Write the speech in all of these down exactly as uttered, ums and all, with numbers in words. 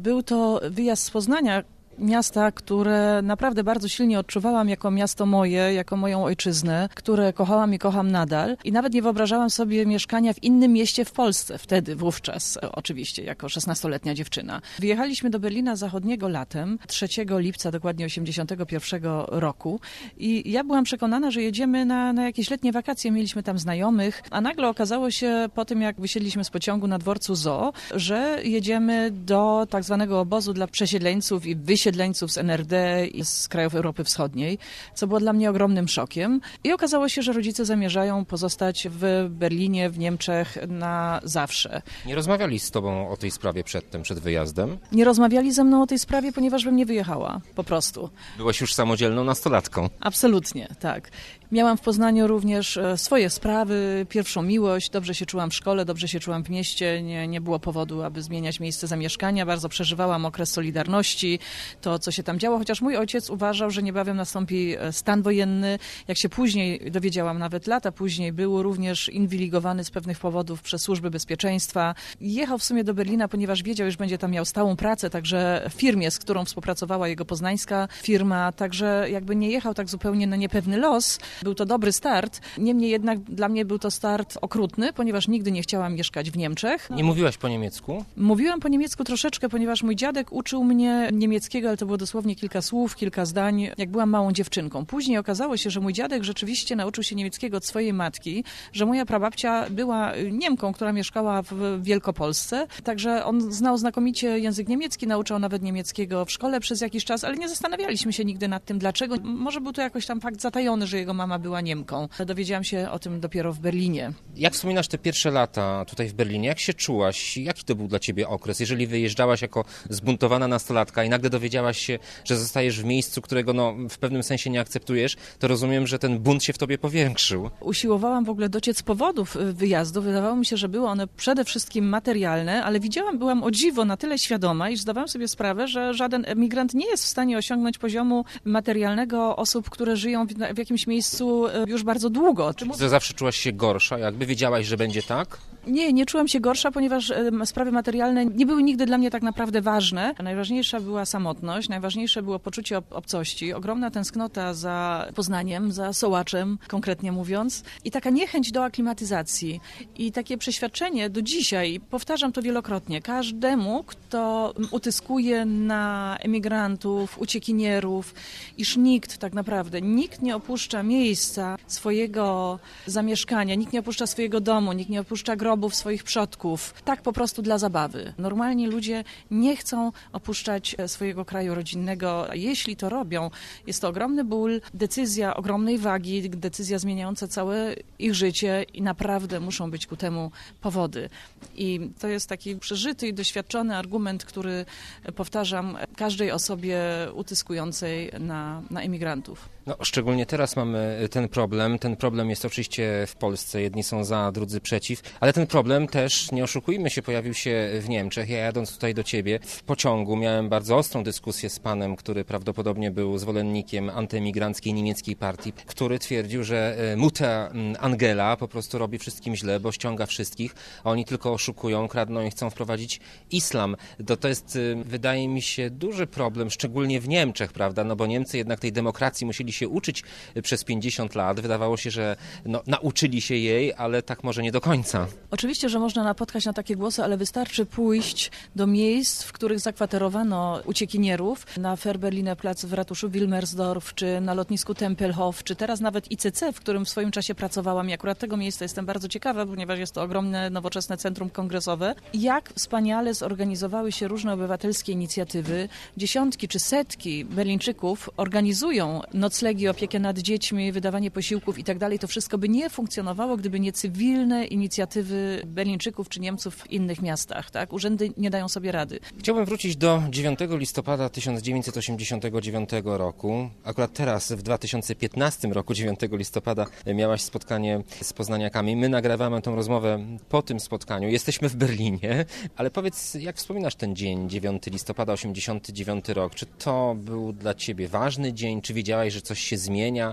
Był to wyjazd z Poznania, miasta, które naprawdę bardzo silnie odczuwałam jako miasto moje, jako moją ojczyznę, które kochałam i kocham nadal. I nawet nie wyobrażałam sobie mieszkania w innym mieście w Polsce, wtedy, wówczas, oczywiście, jako szesnastoletnia dziewczyna. Wyjechaliśmy do Berlina Zachodniego latem, trzeciego lipca, dokładnie osiemdziesiątego pierwszego roku. I ja byłam przekonana, że jedziemy na, na jakieś letnie wakacje, mieliśmy tam znajomych, a nagle okazało się po tym, jak wysiedliśmy z pociągu na dworcu Zoo, że jedziemy do tak zwanego obozu dla przesiedleńców i wysiedleńców wysiedleńców z N R D i z krajów Europy Wschodniej, co było dla mnie ogromnym szokiem. I okazało się, że rodzice zamierzają pozostać w Berlinie, w Niemczech na zawsze. Nie rozmawiali z tobą o tej sprawie przedtem, przed wyjazdem? Nie rozmawiali ze mną o tej sprawie, ponieważ bym nie wyjechała, po prostu. Byłaś już samodzielną nastolatką. Absolutnie, tak. Miałam w Poznaniu również swoje sprawy, pierwszą miłość, dobrze się czułam w szkole, dobrze się czułam w mieście, nie, nie było powodu, aby zmieniać miejsce zamieszkania, bardzo przeżywałam okres Solidarności, to co się tam działo, chociaż mój ojciec uważał, że niebawem nastąpi stan wojenny, jak się później dowiedziałam, nawet lata później, był również inwigilowany z pewnych powodów przez służby bezpieczeństwa. Jechał w sumie do Berlina, ponieważ wiedział, że będzie tam miał stałą pracę, także w firmie, z którą współpracowała jego poznańska firma, także jakby nie jechał tak zupełnie na niepewny los. Był to dobry start, niemniej jednak dla mnie był to start okrutny, ponieważ nigdy nie chciałam mieszkać w Niemczech. Nie mówiłaś po niemiecku? Mówiłam po niemiecku troszeczkę, ponieważ mój dziadek uczył mnie niemieckiego, ale to było dosłownie kilka słów, kilka zdań, jak byłam małą dziewczynką. Później okazało się, że mój dziadek rzeczywiście nauczył się niemieckiego od swojej matki, że moja prababcia była Niemką, która mieszkała w Wielkopolsce, także on znał znakomicie język niemiecki, nauczał nawet niemieckiego w szkole przez jakiś czas, ale nie zastanawialiśmy się nigdy nad tym, dlaczego. Może był to jakoś tam fakt zatajony, że jego mama była Niemką. Dowiedziałam się o tym dopiero w Berlinie. Jak wspominasz te pierwsze lata tutaj w Berlinie? Jak się czułaś? Jaki to był dla ciebie okres? Jeżeli wyjeżdżałaś jako zbuntowana nastolatka i nagle dowiedziałaś się, że zostajesz w miejscu, którego no, w pewnym sensie nie akceptujesz, to rozumiem, że ten bunt się w tobie powiększył. Usiłowałam w ogóle dociec powodów wyjazdu. Wydawało mi się, że były one przede wszystkim materialne, ale widziałam, byłam o dziwo na tyle świadoma, iż zdawałam sobie sprawę, że żaden emigrant nie jest w stanie osiągnąć poziomu materialnego osób, które żyją w, w jakimś miejscu już bardzo długo. Czy to zawsze czułaś się gorsza? Jakby wiedziałaś, że będzie tak? Nie, nie czułam się gorsza, ponieważ e, sprawy materialne nie były nigdy dla mnie tak naprawdę ważne. Najważniejsza była samotność, najważniejsze było poczucie ob- obcości, ogromna tęsknota za Poznaniem, za Sołaczem, konkretnie mówiąc, i taka niechęć do aklimatyzacji. I takie przeświadczenie do dzisiaj, powtarzam to wielokrotnie, każdemu, kto utyskuje na emigrantów, uciekinierów, iż nikt tak naprawdę, nikt nie opuszcza miejsca swojego zamieszkania, nikt nie opuszcza swojego domu, nikt nie opuszcza grobów swoich przodków, tak po prostu dla zabawy. Normalni ludzie nie chcą opuszczać swojego kraju rodzinnego, a jeśli to robią, jest to ogromny ból, decyzja ogromnej wagi, decyzja zmieniająca całe ich życie i naprawdę muszą być ku temu powody. I to jest taki przeżyty i doświadczony argument, który powtarzam każdej osobie utyskującej na, na emigrantów. No, szczególnie teraz mamy ten problem. Ten problem jest oczywiście w Polsce. Jedni są za, drudzy przeciw. Ale ten problem też, nie oszukujmy się, pojawił się w Niemczech. Ja jadąc tutaj do ciebie w pociągu miałem bardzo ostrą dyskusję z panem, który prawdopodobnie był zwolennikiem antyemigranckiej niemieckiej partii, który twierdził, że Mutter Angela po prostu robi wszystkim źle, bo ściąga wszystkich, a oni tylko oszukują, kradną i chcą wprowadzić islam. To, to jest, wydaje mi się, duży problem, szczególnie w Niemczech, prawda? No bo Niemcy jednak tej demokracji musieli się uczyć przez pięćdziesiąt lat. Wydawało się, że no, nauczyli się jej, ale tak może nie do końca. Oczywiście, że można napotkać na takie głosy, ale wystarczy pójść do miejsc, w których zakwaterowano uciekinierów, na Fehrbelliner Platz w ratuszu Wilmersdorf, czy na lotnisku Tempelhof, czy teraz nawet I C C, w którym w swoim czasie pracowałam. I akurat tego miejsca jestem bardzo ciekawa, ponieważ jest to ogromne, nowoczesne centrum kongresowe. Jak wspaniale zorganizowały się różne obywatelskie inicjatywy. Dziesiątki czy setki Berlińczyków organizują noclegi, opiekę nad dziećmi, wydawanie posiłków i tak dalej. To wszystko by nie funkcjonowało, gdyby nie cywilne inicjatywy Berlińczyków czy Niemców w innych miastach. Tak? Urzędy nie dają sobie rady. Chciałbym wrócić do dziewiątego listopada tysiąc dziewięćset osiemdziesiątego dziewiątego roku. Akurat teraz, w dwa tysiące piętnastym roku, dziewiątego listopada, miałaś spotkanie z poznaniakami. My nagrywamy tę rozmowę po tym spotkaniu. Jesteśmy w Berlinie, ale powiedz, jak wspominasz ten dzień, dziewiątego listopada osiemdziesiąty dziewiąty rok? Czy to był dla ciebie ważny dzień? Czy wiedziałaś, że coś się zmienia?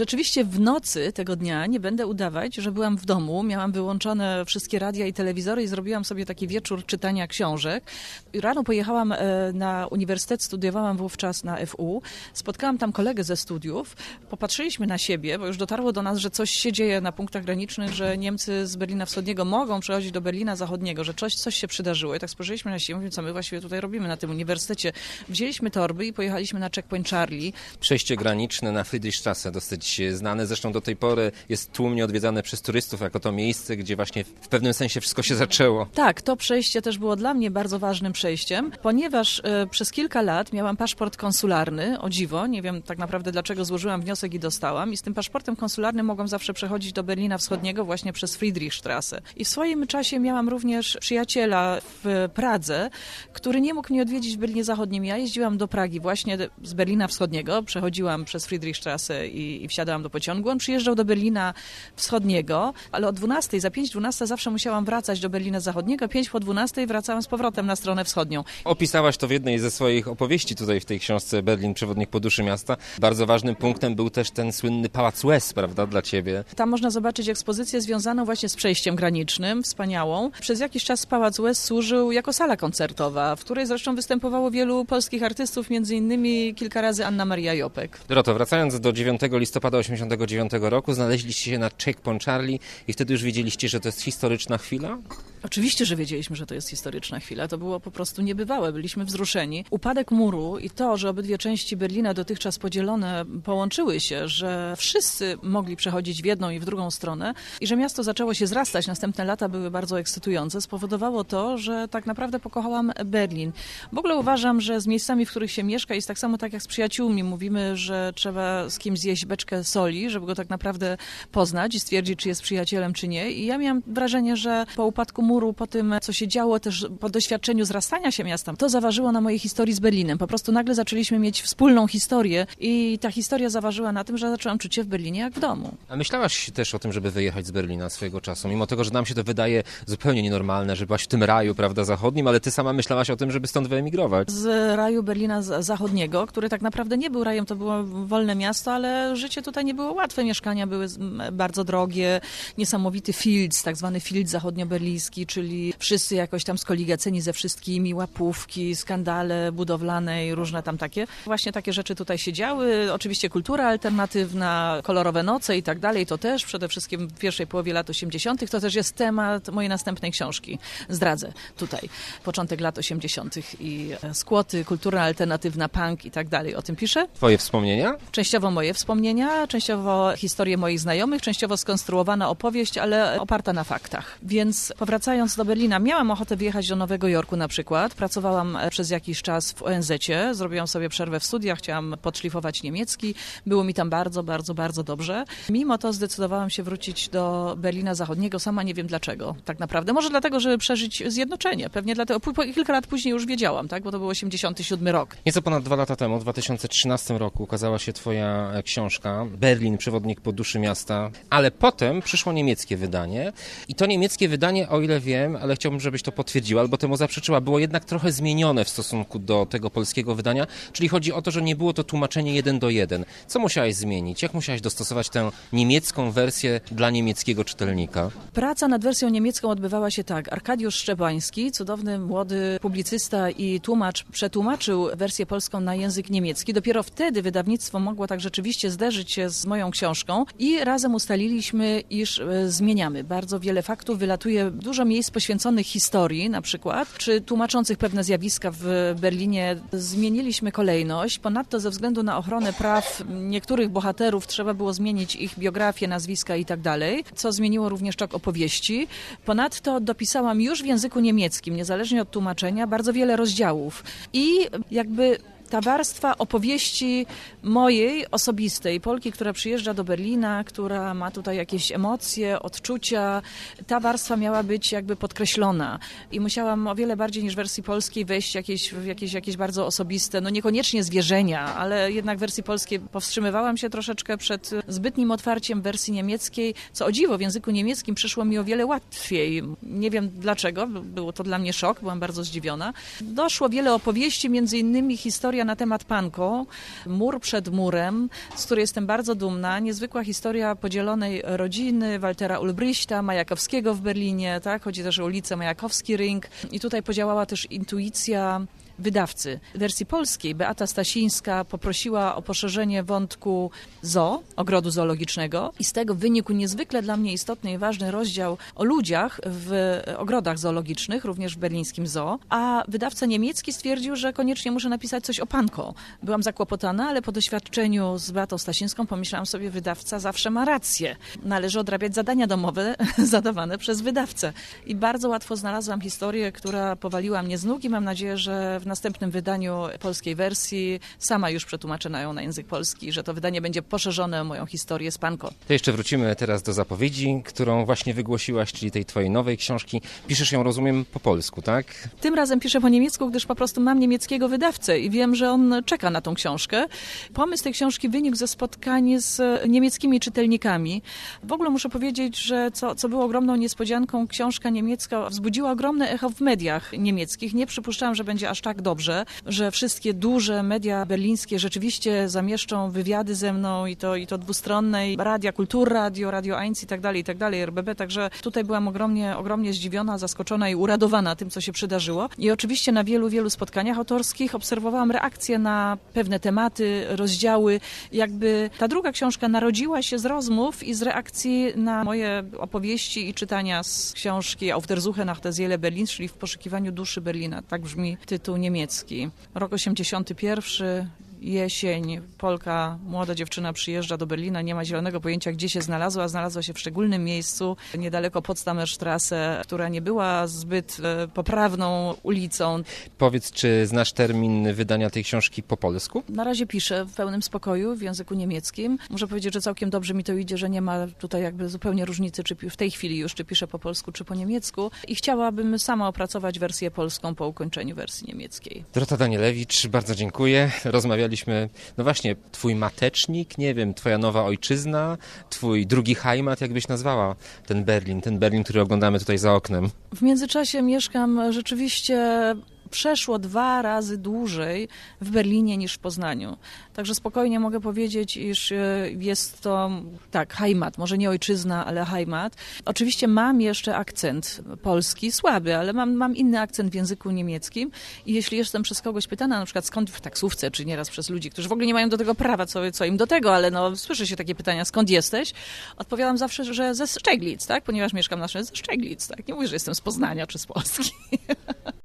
Rzeczywiście w nocy tego dnia, nie będę udawać, że byłam w domu, miałam wyłączone wszystkie radia i telewizory i zrobiłam sobie taki wieczór czytania książek. Rano pojechałam na uniwersytet, studiowałam wówczas na F U, spotkałam tam kolegę ze studiów, popatrzyliśmy na siebie, bo już dotarło do nas, że coś się dzieje na punktach granicznych, że Niemcy z Berlina Wschodniego mogą przechodzić do Berlina Zachodniego, że coś, coś się przydarzyło. I tak spojrzeliśmy na siebie, mówimy, co my właściwie tutaj robimy na tym uniwersytecie. Wzięliśmy torby i pojechaliśmy na checkpoint Charlie. Przejście graniczne na Friedrichstrasse, dosyć znane, zresztą do tej pory jest tłumnie odwiedzane przez turystów jako to miejsce, gdzie właśnie w pewnym sensie wszystko się zaczęło. Tak, to przejście też było dla mnie bardzo ważnym przejściem, ponieważ e, przez kilka lat miałam paszport konsularny, o dziwo, nie wiem tak naprawdę dlaczego złożyłam wniosek i dostałam i z tym paszportem konsularnym mogłam zawsze przechodzić do Berlina Wschodniego właśnie przez Friedrichstrasse. I w swoim czasie miałam również przyjaciela w Pradze, który nie mógł mnie odwiedzić w Berlinie Zachodnim. Ja jeździłam do Pragi właśnie z Berlina Wschodniego, przechodziłam przez Friedrichstrasse i, i wsiadałam do pociągu. On przyjeżdżał do Berlina Wschodniego, ale o dwunastej, za pięć dwunasta zawsze musiałam wracać do Berlina Zachodniego, pięć po dwunastej wracałam z powrotem na stronę wschodnią. Opisałaś to w jednej ze swoich opowieści tutaj w tej książce Berlin, przewodnik po duszy miasta. Bardzo ważnym punktem był też ten słynny Pałac Łez, prawda, dla ciebie. Tam można zobaczyć ekspozycję związaną właśnie z przejściem granicznym, wspaniałą. Przez jakiś czas Pałac Łez służył jako sala koncertowa, w której zresztą występowało wielu polskich artystów, między innymi kilka razy Anna Maria Jopek. Doroto, wracając do dziewiątego listopada osiemdziesiątego dziewiątego roku, znaleźliście się na checkpoint Charlie i wtedy już wiedzieliście, że to jest historyczna chwila? Oczywiście, że wiedzieliśmy, że to jest historyczna chwila. To było po prostu niebywałe. Byliśmy wzruszeni. Upadek muru i to, że obydwie części Berlina dotychczas podzielone połączyły się, że wszyscy mogli przechodzić w jedną i w drugą stronę i że miasto zaczęło się zrastać, następne lata były bardzo ekscytujące, spowodowało to, że tak naprawdę pokochałam Berlin. W ogóle uważam, że z miejscami, w których się mieszka jest tak samo tak jak z przyjaciółmi. Mówimy, że trzeba z kimś zjeść beczkę soli, żeby go tak naprawdę poznać i stwierdzić, czy jest przyjacielem, czy nie. I ja miałam wrażenie, że po upadku muru, po tym, co się działo też po doświadczeniu zrastania się miasta, to zaważyło na mojej historii z Berlinem. Po prostu nagle zaczęliśmy mieć wspólną historię i ta historia zaważyła na tym, że zaczęłam czuć się w Berlinie jak w domu. A myślałaś też o tym, żeby wyjechać z Berlina swojego czasu, mimo tego, że nam się to wydaje zupełnie nienormalne, że byłaś w tym raju, prawda, zachodnim, ale ty sama myślałaś o tym, żeby stąd wyemigrować. Z raju Berlina Zachodniego, który tak naprawdę nie był rajem, to było wolne miasto, ale życie tutaj nie było łatwe. Mieszkania były bardzo drogie, niesamowity Filz, tak zwany Filz zachodnioberliński, czyli wszyscy jakoś tam skoligaceni ze wszystkimi, łapówki, skandale budowlane i różne tam takie. Właśnie takie rzeczy tutaj się działy. Oczywiście kultura alternatywna, kolorowe noce i tak dalej, to też przede wszystkim w pierwszej połowie lat osiemdziesiątych. To też jest temat mojej następnej książki. Zdradzę tutaj. Początek lat osiemdziesiątych i skłoty, kultura alternatywna, punk i tak dalej. O tym piszę. Twoje wspomnienia? Częściowo moje wspomnienia, częściowo historie moich znajomych, częściowo skonstruowana opowieść, ale oparta na faktach. Więc powracając do Berlina, miałam ochotę wyjechać do Nowego Jorku na przykład. Pracowałam przez jakiś czas w O N zecie, zrobiłam sobie przerwę w studiach, chciałam podszlifować niemiecki. Było mi tam bardzo, bardzo, bardzo dobrze. Mimo to zdecydowałam się wrócić do Berlina Zachodniego, sama nie wiem dlaczego tak naprawdę. Może dlatego, żeby przeżyć zjednoczenie. Pewnie dlatego, po, po, kilka lat później już wiedziałam, tak, bo to był osiemdziesiąty siódmy rok. Nieco ponad dwa lata temu, w dwa tysiące trzynastym roku ukazała się twoja książka Berlin, przewodnik po duszy miasta, ale potem przyszło niemieckie wydanie i to niemieckie wydanie, o ile wiem, ale chciałbym, żebyś to potwierdziła albo temu zaprzeczyła, było jednak trochę zmienione w stosunku do tego polskiego wydania, czyli chodzi o to, że nie było to tłumaczenie jeden do jeden. Co musiałaś zmienić? Jak musiałaś dostosować tę niemiecką wersję dla niemieckiego czytelnika? Praca nad wersją niemiecką odbywała się tak. Arkadiusz Szczepański, cudowny młody publicysta i tłumacz, przetłumaczył wersję polską na język niemiecki. Dopiero wtedy wydawnictwo mogło tak rzeczywiście zderzyć się z moją książką i razem ustaliliśmy, iż e, zmieniamy. Bardzo wiele faktów wylatuje, dużo miejsc poświęconych historii na przykład, czy tłumaczących pewne zjawiska w Berlinie. Zmieniliśmy kolejność. Ponadto ze względu na ochronę praw niektórych bohaterów trzeba było zmienić ich biografię, nazwiska i tak dalej, co zmieniło również tok opowieści. Ponadto dopisałam już w języku niemieckim, niezależnie od tłumaczenia, bardzo wiele rozdziałów. I jakby ta warstwa opowieści mojej, osobistej, Polki, która przyjeżdża do Berlina, która ma tutaj jakieś emocje, odczucia, ta warstwa miała być jakby podkreślona. I musiałam o wiele bardziej niż w wersji polskiej wejść jakieś, w jakieś, jakieś bardzo osobiste, no niekoniecznie zwierzenia, ale jednak w wersji polskiej powstrzymywałam się troszeczkę przed zbytnim otwarciem wersji niemieckiej, co o dziwo w języku niemieckim przyszło mi o wiele łatwiej. Nie wiem dlaczego, było to dla mnie szok, byłam bardzo zdziwiona. Doszło wiele opowieści, między innymi historia historia na temat Pankow, mur przed murem, z której jestem bardzo dumna. Niezwykła historia podzielonej rodziny, Waltera Ulbrichta, Majakowskiego w Berlinie, tak? Chodzi też o ulicę Majakowski Ring. I tutaj podziałała też intuicja wydawcy. W wersji polskiej Beata Stasińska poprosiła o poszerzenie wątku zoo, ogrodu zoologicznego i z tego wynikł niezwykle dla mnie istotny i ważny rozdział o ludziach w ogrodach zoologicznych, również w berlińskim zoo, a wydawca niemiecki stwierdził, że koniecznie muszę napisać coś o Pankow. Byłam zakłopotana, ale po doświadczeniu z Beatą Stasińską pomyślałam sobie, wydawca zawsze ma rację. Należy odrabiać zadania domowe zadawane przez wydawcę. I bardzo łatwo znalazłam historię, która powaliła mnie z nóg i mam nadzieję, że w następnym wydaniu polskiej wersji sama już przetłumaczę ją na język polski, że to wydanie będzie poszerzone o moją historię z Pankow. To jeszcze wrócimy teraz do zapowiedzi, którą właśnie wygłosiłaś, czyli tej twojej nowej książki. Piszesz ją, rozumiem, po polsku, tak? Tym razem piszę po niemiecku, gdyż po prostu mam niemieckiego wydawcę i wiem, że on czeka na tą książkę. Pomysł tej książki wynikł ze spotkania z niemieckimi czytelnikami. W ogóle muszę powiedzieć, że co, co było ogromną niespodzianką, książka niemiecka wzbudziła ogromne echo w mediach niemieckich. Nie przypuszczałam, że będzie aż tak dobrze, że wszystkie duże media berlińskie rzeczywiście zamieszczą wywiady ze mną i to, i to dwustronne, i radia, Kulturradio, Radio eins i tak dalej, i tak dalej, R B B, także tutaj byłam ogromnie, ogromnie zdziwiona, zaskoczona i uradowana tym, co się przydarzyło. I oczywiście na wielu, wielu spotkaniach autorskich obserwowałam reakcje na pewne tematy, rozdziały. Jakby ta druga książka narodziła się z rozmów i z reakcji na moje opowieści i czytania z książki Auf der Suche nach der Seele Berlins, czyli W poszukiwaniu duszy Berlina. Tak brzmi tytuł niemiecki. Rok osiemdziesiąty pierwszy, jesień, Polka, młoda dziewczyna przyjeżdża do Berlina, nie ma zielonego pojęcia, gdzie się znalazła. Znalazła się w szczególnym miejscu, niedaleko Potsdamer Straße, która nie była zbyt e, poprawną ulicą. Powiedz, czy znasz termin wydania tej książki po polsku? Na razie piszę w pełnym spokoju w języku niemieckim. Muszę powiedzieć, że całkiem dobrze mi to idzie, że nie ma tutaj jakby zupełnie różnicy, czy w tej chwili już, czy piszę po polsku, czy po niemiecku. I chciałabym sama opracować wersję polską po ukończeniu wersji niemieckiej. Dorota Danielewicz, bardzo dziękuję. Rozmawialiśmy, no właśnie, twój matecznik, nie wiem, twoja nowa ojczyzna, twój drugi Heimat, jak byś nazwała ten Berlin, ten Berlin, który oglądamy tutaj za oknem. W międzyczasie mieszkam rzeczywiście przeszło dwa razy dłużej w Berlinie niż w Poznaniu. Także spokojnie mogę powiedzieć, iż jest to, tak, Heimat, może nie ojczyzna, ale Heimat. Oczywiście mam jeszcze akcent polski, słaby, ale mam, mam inny akcent w języku niemieckim i jeśli jestem przez kogoś pytana, na przykład skąd w taksówce, czy nieraz przez ludzi, którzy w ogóle nie mają do tego prawa, co, co im do tego, ale no słyszy się takie pytania, skąd jesteś? Odpowiadam zawsze, że ze Szczeglic, tak, ponieważ mieszkam na ze Szczeglic, tak, nie mówię, że jestem z Poznania czy z Polski.